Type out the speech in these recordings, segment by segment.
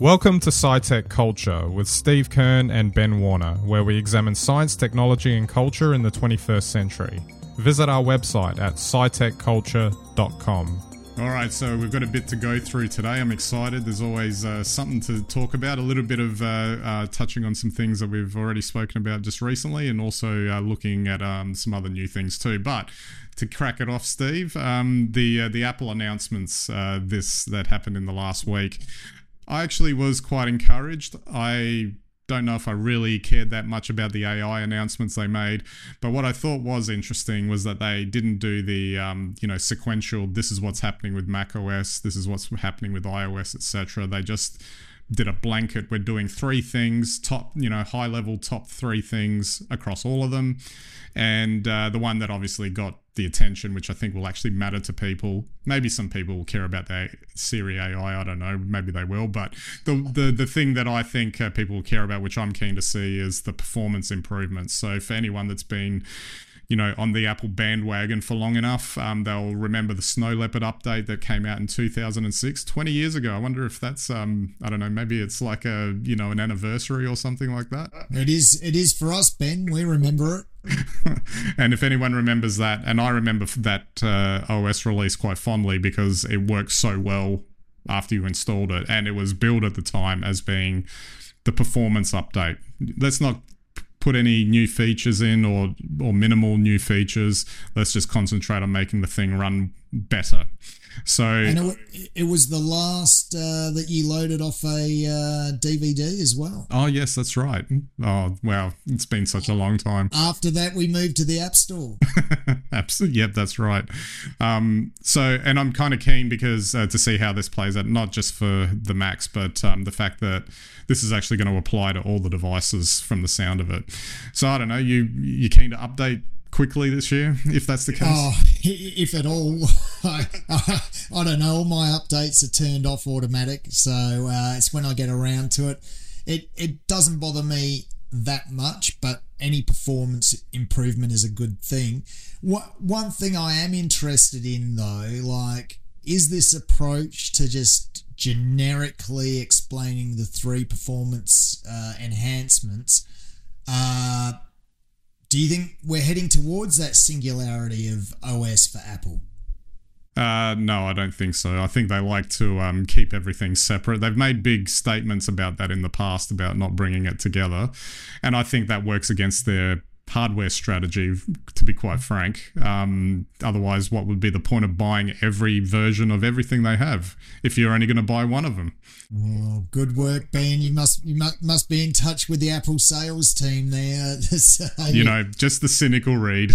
Welcome to SciTech Culture with Steve Kern and Ben Warner, where we examine science, technology and culture in the 21st century. Visit our website at scitechculture.com. All right, so we've got a bit to go through today. I'm excited. There's always something to talk about, a little bit of touching on some things that we've already spoken about just recently, and also looking at some other new things too. But to crack it off, Steve, the Apple announcements that happened in the last week, I actually was quite encouraged. I don't know if I really cared that much about the AI announcements they made, but what I thought was interesting was that they didn't do the sequential, this is what's happening with macOS, this is what's happening with iOS, etc. They just did a blanket, we're doing three things, high level top three things across all of them. And the one that obviously got the attention, which I think will actually matter to people, maybe some people will care about the Siri AI, I don't know, maybe they will, but the thing that I think people will care about, which I'm keen to see, is the performance improvements. So for anyone that's been on the Apple bandwagon for long enough, they'll remember the Snow Leopard update that came out in 2006, 20 years ago. I wonder if that's, I don't know, maybe it's like an anniversary or something like that. It is for us, Ben. We remember it. And if anyone remembers that, and I remember that OS release quite fondly because it worked so well after you installed it, and it was billed at the time as being the performance update. Let's not put any new features in or minimal new features. Let's just concentrate on making the thing run better. So, and it was the last that you loaded off a DVD as well. Oh yes, that's right. Oh wow, it's been such a long time. After that, we moved to the App Store. Absolutely, yep, that's right. And I'm kind of keen because to see how this plays out, not just for the Macs, but the fact that this is actually going to apply to all the devices from the sound of it. So I don't know, you keen to update quickly this year, if that's the case? Oh, if at all. I don't know. All my updates are turned off automatic, so it's when I get around to it. It doesn't bother me that much, but any performance improvement is a good thing. One thing I am interested in, though, is this approach to just generically explaining the three performance enhancements. Do you think we're heading towards that singularity of OS for Apple? No, I don't think so. I think they like to keep everything separate. They've made big statements about that in the past, about not bringing it together. And I think that works against their hardware strategy, to be quite frank. Otherwise, what would be the point of buying every version of everything they have if you're only going to buy one of them? Oh, good work, Ben. You must be in touch with the Apple sales team there. So, just the cynical read.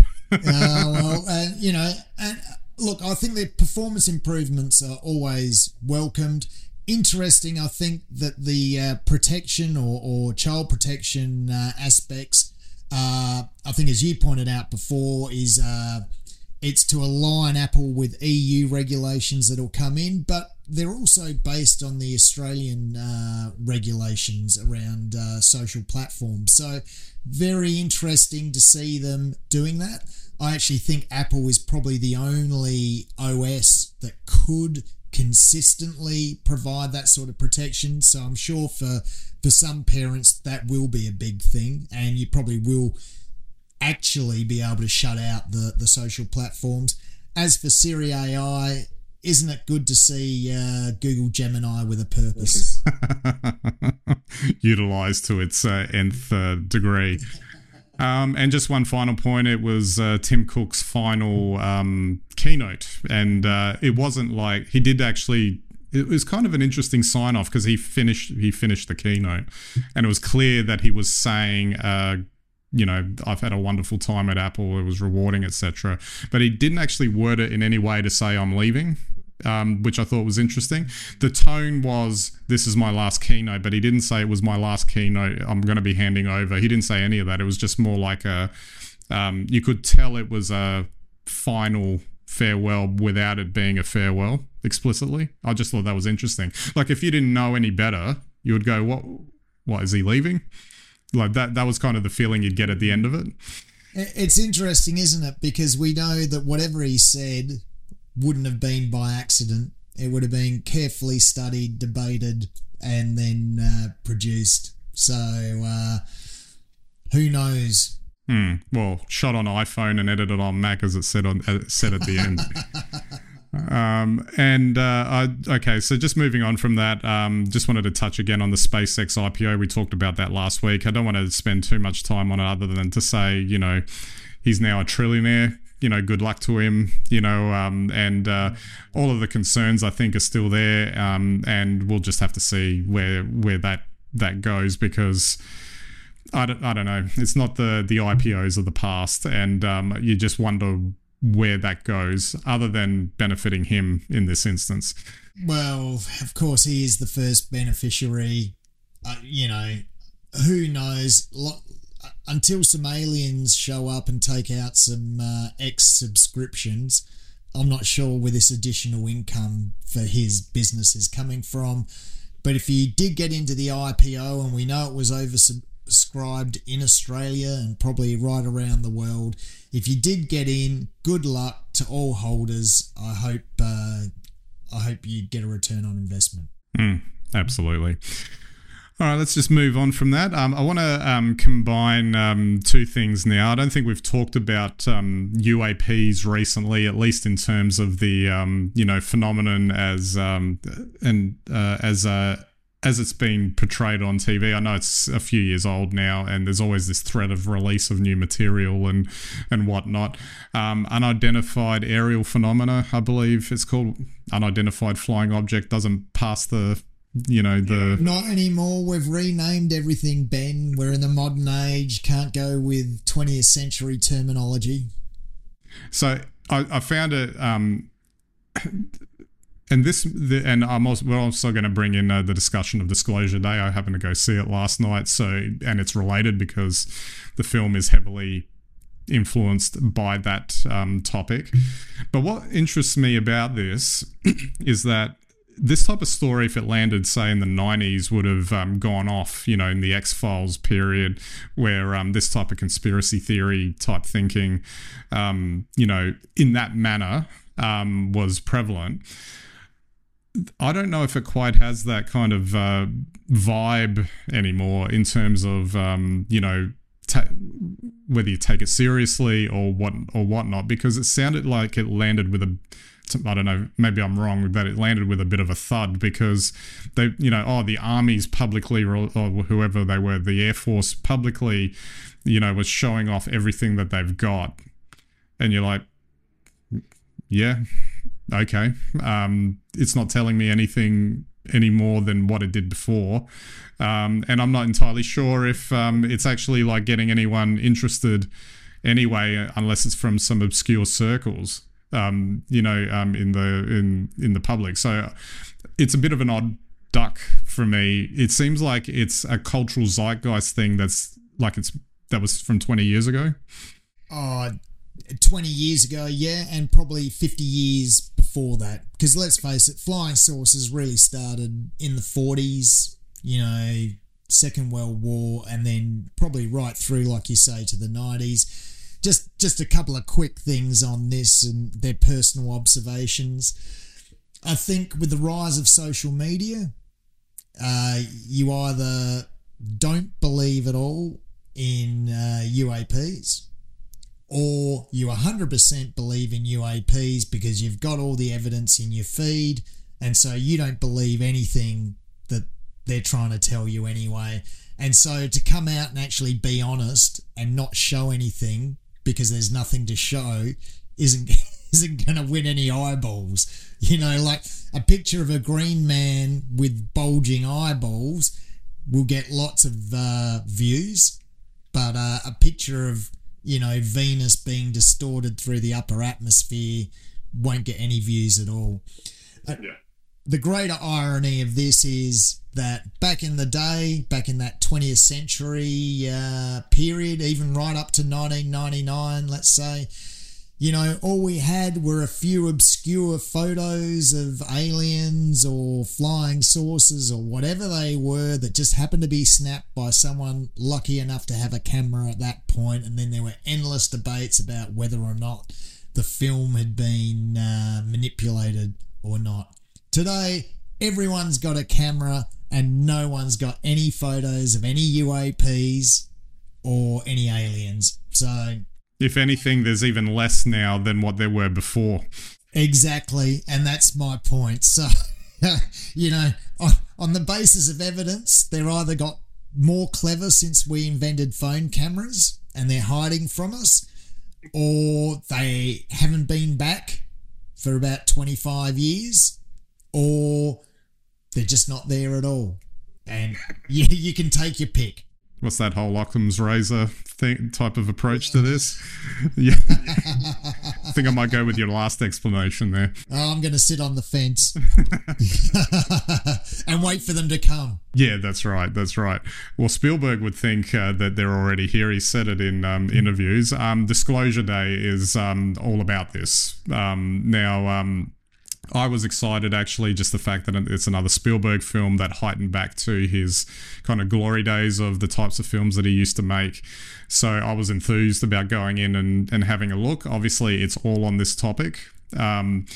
Look, I think the performance improvements are always welcomed. Interesting, I think that the protection or child protection aspects, I think, as you pointed out before, is it's to align Apple with EU regulations that will come in, but they're also based on the Australian regulations around social platforms. So very interesting to see them doing that. I actually think Apple is probably the only OS that could consistently provide that sort of protection. So I'm sure for some parents that will be a big thing, and you probably will actually be able to shut out the social platforms. As for Siri AI, isn't it good to see Google Gemini with a purpose? Utilised to its nth degree. And just one final point, it was Tim Cook's final keynote, and it wasn't like he did actually. It was kind of an interesting sign off because he finished the keynote, and it was clear that he was saying, I've had a wonderful time at Apple, it was rewarding, etc. But he didn't actually word it in any way to say I'm leaving. Which I thought was interesting. The tone was, this is my last keynote, but he didn't say it was my last keynote, I'm going to be handing over. He didn't say any of that. It was just more like you could tell it was a final farewell without it being a farewell explicitly. I just thought that was interesting. Like, if you didn't know any better, you would go, what is he leaving? Like that was kind of the feeling you'd get at the end of it. It's interesting, isn't it? Because we know that whatever he said wouldn't have been by accident. It would have been carefully studied, debated, and then produced. So who knows? Well, shot on iPhone and edited on Mac, as it said at the end. Okay, so just moving on from that, just wanted to touch again on the SpaceX IPO. We talked about that last week. I don't want to spend too much time on it other than to say, he's now a trillionaire. Good luck to him, and all of the concerns I think are still there, and we'll just have to see where that goes, because I don't know. It's not the IPOs of the past, and you just wonder where that goes, other than benefiting him in this instance. Well, of course, he is the first beneficiary. Who knows? Until some aliens show up and take out some X subscriptions, I'm not sure where this additional income for his business is coming from. But if you did get into the IPO, and we know it was oversubscribed in Australia and probably right around the world, if you did get in, good luck to all holders. I hope you get a return on investment. Absolutely. All right, let's just move on from that. I want to combine two things now. I don't think we've talked about UAPs recently, at least in terms of the phenomenon as it's been portrayed on TV. I know it's a few years old now, and there's always this threat of release of new material and whatnot. Unidentified aerial phenomena, I believe it's called. Unidentified flying object doesn't pass the. Not anymore. We've renamed everything, Ben. We're in the modern age. Can't go with 20th century terminology. So I found it, and we're also going to bring in the discussion of Disclosure Day. I happened to go see it last night, and it's related because the film is heavily influenced by that topic. But what interests me about this is that this type of story, if it landed, say, in the 90s, would have gone off, in the X-Files period, where this type of conspiracy theory type thinking, in that manner was prevalent. I don't know if it quite has that kind of vibe anymore in terms of, whether you take it seriously or whatnot, because it sounded like it landed with I don't know, maybe I'm wrong, but it landed with a bit of a thud, because they, the armies publicly, or whoever they were, the Air Force publicly, was showing off everything that they've got. And you're like, yeah, okay. It's not telling me anything any more than what it did before. And I'm not entirely sure if it's actually like getting anyone interested anyway, unless it's from some obscure circles. In the public. So it's a bit of an odd duck for me. It seems like it's a cultural zeitgeist thing that was from 20 years ago. 20 years ago, yeah, and probably 50 years before that. Because let's face it, flying saucers really started in the 40s, Second World War, and then probably right through, like you say, to the 90s. Just a couple of quick things on this and their personal observations. I think with the rise of social media, you either don't believe at all in UAPs, or you 100% believe in UAPs because you've got all the evidence in your feed, and so you don't believe anything that they're trying to tell you anyway. And so to come out and actually be honest and not show anything because there's nothing to show isn't going to win any eyeballs. Like a picture of a green man with bulging eyeballs will get lots of views, but a picture of, Venus being distorted through the upper atmosphere won't get any views at all. The greater irony of this is that back in the day, back in that 20th century period, even right up to 1999, let's say, all we had were a few obscure photos of aliens or flying saucers or whatever they were that just happened to be snapped by someone lucky enough to have a camera at that point. And then there were endless debates about whether or not the film had been manipulated or not. Today, everyone's got a camera and no one's got any photos of any UAPs or any aliens. So, if anything, there's even less now than what there were before. Exactly, and that's my point. So, you know, on the basis of evidence, they're either got more clever since we invented phone cameras and they're hiding from us, or they haven't been back for about 25 years, or they're just not there at all. And you can take your pick. What's that whole Occam's razor type of approach to this? Yeah. I think I might go with your last explanation there. Oh, I'm going to sit on the fence and wait for them to come. Yeah, that's right. That's right. Well, Spielberg would think that they're already here. He said it in interviews. Disclosure Day is all about this. I was excited, actually, just the fact that it's another Spielberg film that heightened back to his kind of glory days of the types of films that he used to make. So I was enthused about going in and having a look. Obviously, it's all on this topic. And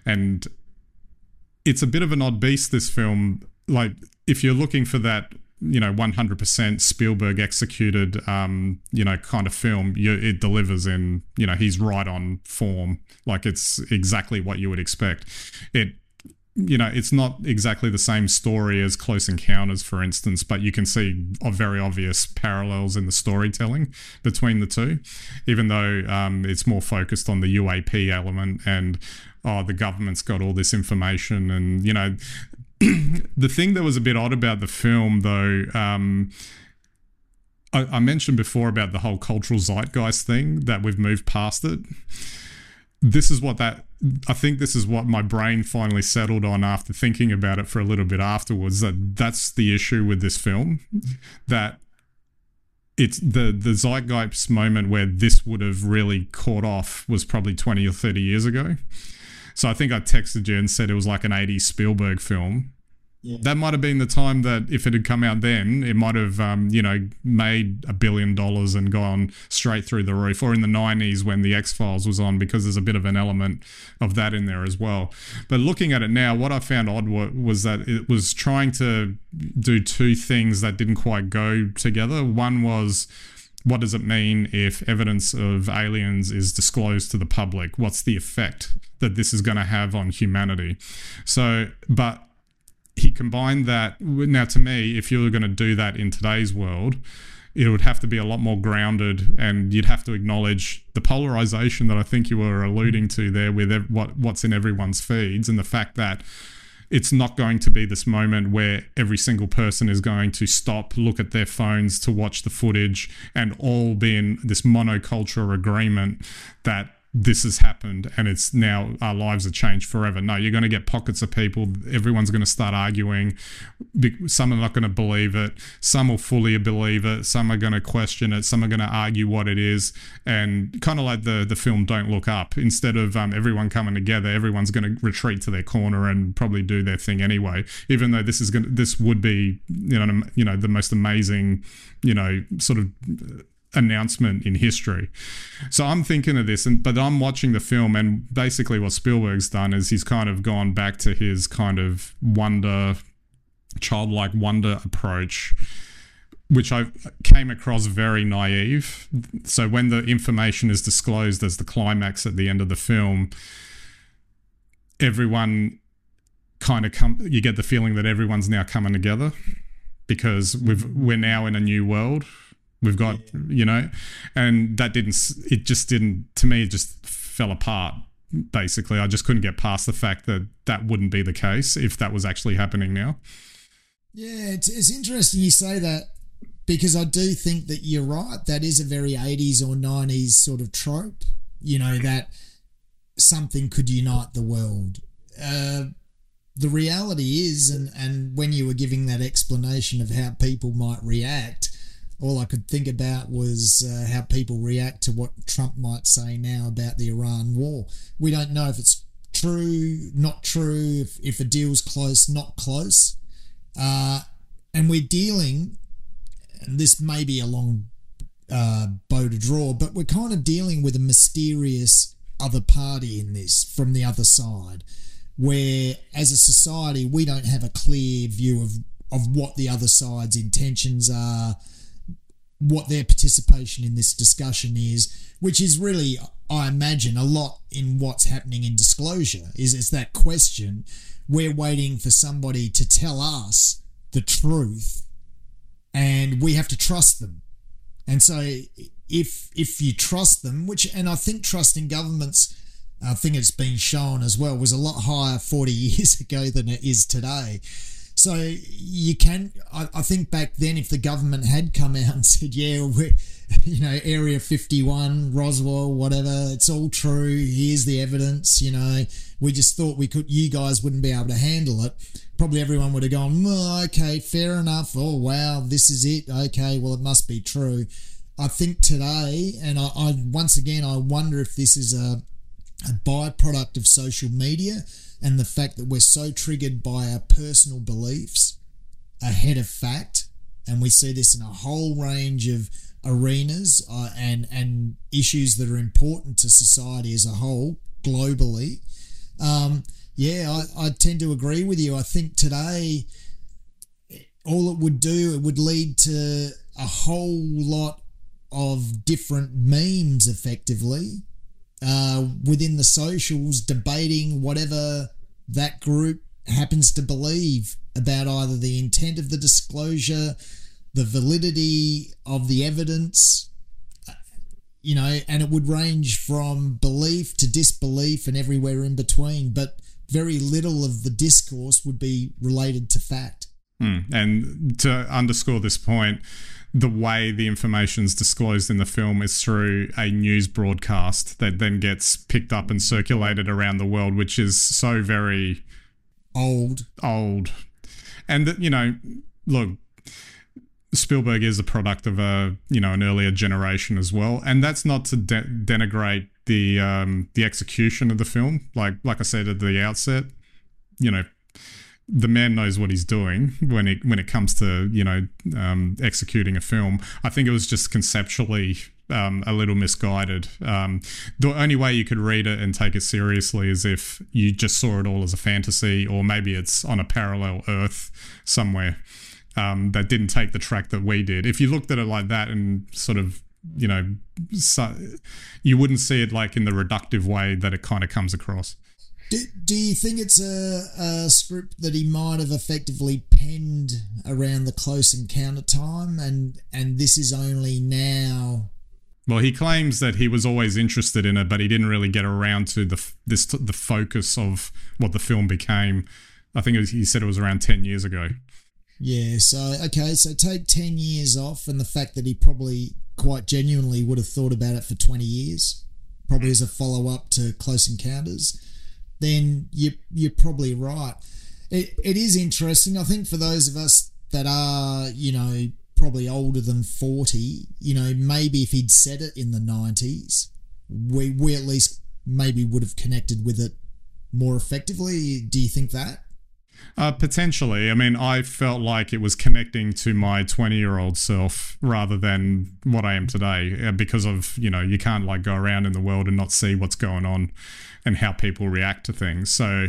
it's a bit of an odd beast, this film. Like, if you're looking for that, 100% Spielberg executed, kind of film, it delivers in, he's right on form. Like, it's exactly what you would expect. It's not exactly the same story as Close Encounters, for instance, but you can see very obvious parallels in the storytelling between the two, even though it's more focused on the UAP element and, the government's got all this information and, the thing that was a bit odd about the film, though, I mentioned before about the whole cultural zeitgeist thing, that we've moved past it. I think this is what my brain finally settled on after thinking about it for a little bit afterwards, that's the issue with this film, that it's the zeitgeist moment where this would have really caught off was probably 20 or 30 years ago. So I think I texted you and said it was like an 80s Spielberg film. Yeah. That might have been the time that if it had come out then, it might have, made $1 billion and gone straight through the roof. Or in the 90s when the X-Files was on, because there's a bit of an element of that in there as well. But looking at it now, what I found odd was that it was trying to do two things that didn't quite go together. One was, what does it mean if evidence of aliens is disclosed to the public? What's the effect that this is going to have on humanity? So, but he combined that. Now, to me, if you were going to do that in today's world, it would have to be a lot more grounded, and you'd have to acknowledge the polarization that I think you were alluding to there with what's in everyone's feeds, and the fact that it's not going to be this moment where every single person is going to stop, look at their phones to watch the footage, and all be in this monocultural agreement that this has happened and it's now our lives are changed forever. No, you're going to get pockets of people. Everyone's going to start arguing. Some are not going to believe it. Some will fully believe it. Some are going to question it. Some are going to argue what it is. And kind of like the film Don't Look Up, instead of everyone coming together, everyone's going to retreat to their corner and probably do their thing anyway. Even though this would be the most amazing sort of announcement in history. So I'm thinking of this, but I'm watching the film, and basically what Spielberg's done is he's kind of gone back to his kind of childlike wonder approach, which I came across very naive. So when the information is disclosed as the climax at the end of the film, everyone kind of you get the feeling that everyone's now coming together because we're now in a new world. We've got, and that it just fell apart, basically. I just couldn't get past the fact that wouldn't be the case if that was actually happening now. Yeah, it's interesting you say that, because I do think that you're right. That is a very 80s or 90s sort of trope, that something could unite the world. The reality is, and when you were giving that explanation of how people might react, all I could think about was how people react to what Trump might say now about the Iran war. We don't know if it's true, not true, if a deal's close, not close. And we're dealing, and this may be a long bow to draw, but we're kind of dealing with a mysterious other party in this from the other side. where as a society we don't have a clear view of what the other side's intentions are, what their participation in this discussion is, which is really, I imagine, a lot in what's happening in disclosure, is that question. We're waiting for somebody to tell us the truth, and we have to trust them. And so if you trust them, and I think trust in governments, I think it's been shown as well, was a lot higher 40 years ago than it is today. So you can, I think back then, if the government had come out and said, yeah, we're, Area 51, Roswell, whatever, it's all true, here's the evidence, we just thought you guys wouldn't be able to handle it, probably everyone would have gone, well, okay, fair enough, oh wow, this is it, okay, well, it must be true. I think today, and I once again, I wonder if this is a byproduct of social media and the fact that we're so triggered by our personal beliefs ahead of fact, and we see this in a whole range of arenas and issues that are important to society as a whole globally. I tend to agree with you. I think today all it would lead to a whole lot of different memes effectively within the socials, debating whatever that group happens to believe about either the intent of the disclosure, the validity of the evidence, and it would range from belief to disbelief and everywhere in between, but very little of the discourse would be related to fact. And to underscore this point, the way the information is disclosed in the film is through a news broadcast that then gets picked up and circulated around the world, which is so very old. And look, Spielberg is a product of an earlier generation as well, and that's not to denigrate the execution of the film. Like I said at the outset, the man knows what he's doing when it comes to executing a film. I think it was just conceptually a little misguided. The only way you could read it and take it seriously is if you just saw it all as a fantasy, or maybe it's on a parallel Earth somewhere that didn't take the track that we did. If you looked at it like that and sort of, you wouldn't see it like in the reductive way that it kind of comes across. Do you think it's a script that he might have effectively penned around the Close Encounter time, and this is only now? Well, he claims that he was always interested in it, but he didn't really get around to the focus of what the film became. I think he said it was around 10 years ago. Yeah, so take 10 years off, and the fact that he probably quite genuinely would have thought about it for 20 years, probably as a follow-up to Close Encounters, then you're probably right. It is interesting. I think for those of us that are, probably older than 40, maybe if he'd said it in the 90s, we at least maybe would have connected with it more effectively. Do you think that? Potentially. I mean, I felt like it was connecting to my 20-year-old self rather than what I am today, because of, you can't like go around in the world and not see what's going on and how people react to things. So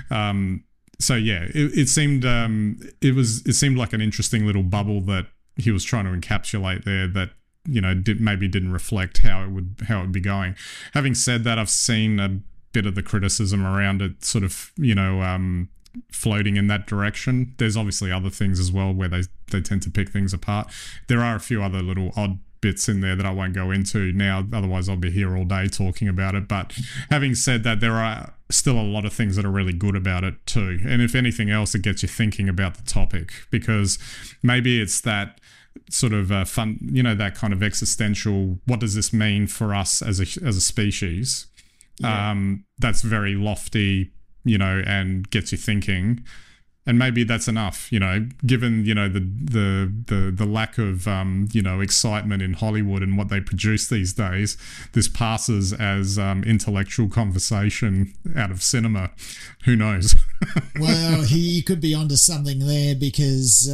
yeah, it seemed it seemed like an interesting little bubble that he was trying to encapsulate there that maybe didn't reflect how it would be going. Having said that, I've seen a bit of the criticism around it sort of floating in that direction. There's obviously other things as well where they tend to pick things apart. There are a few other little odd bits in there that I won't go into now, otherwise I'll be here all day talking about it. But having said that, there are still a lot of things that are really good about it too, and if anything else, it gets you thinking about the topic, because maybe it's that sort of fun, that kind of existential, what does this mean for us as a species? Yeah. That's very lofty, and gets you thinking. And maybe that's enough, given, the lack of, excitement in Hollywood and what they produce these days. This passes as intellectual conversation out of cinema. Who knows? Well, he could be onto something there because,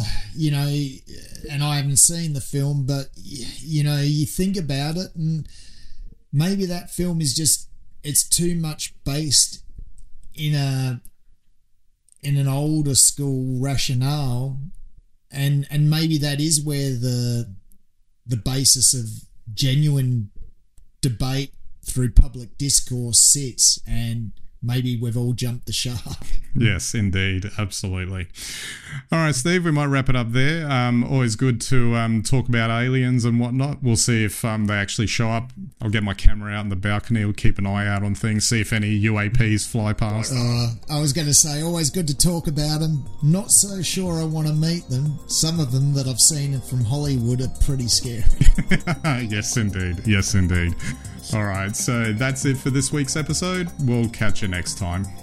and I haven't seen the film, but, you think about it and maybe that film is just, it's too much based in an older school rationale, and maybe that is where the basis of genuine debate through public discourse sits, and maybe we've all jumped the shark. Yes, indeed. Absolutely. All right, Steve, we might wrap it up there. Always good to talk about aliens and whatnot. We'll see if they actually show up. I'll get my camera out in the balcony. We'll keep an eye out on things, see if any UAPs fly past. I was going to say, always good to talk about them. Not so sure I want to meet them. Some of them that I've seen from Hollywood are pretty scary. Yes, indeed. Yes, indeed. All right, so that's it for this week's episode. We'll catch you next time.